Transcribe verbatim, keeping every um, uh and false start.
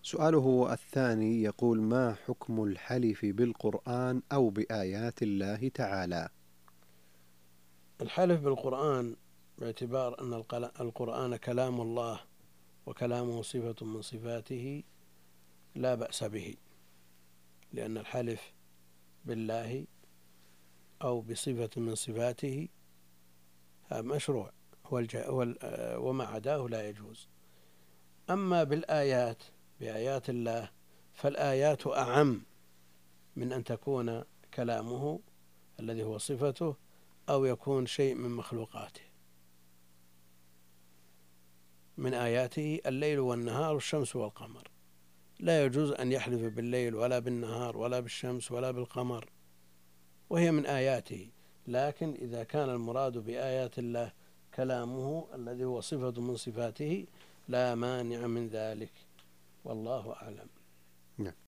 سؤاله الثاني يقول: ما حكم الحلف بالقرآن أو بآيات الله تعالى؟ الحلف بالقرآن باعتبار أن القرآن كلام الله وكلامه صفة من صفاته لا بأس به، لأن الحلف بالله أو بصفة من صفاته مشروع، وما عداه لا يجوز. أما بالآيات بآيات الله فالآيات أعم من أن تكون كلامه الذي هو صفته أو يكون شيء من مخلوقاته. من آياته الليل والنهار والشمس والقمر، لا يجوز أن يحلف بالليل ولا بالنهار ولا بالشمس ولا بالقمر، وهي من آياته. لكن إذا كان المراد بآيات الله كلامه الذي هو صفة من صفاته لا مانع من ذلك، والله أعلم.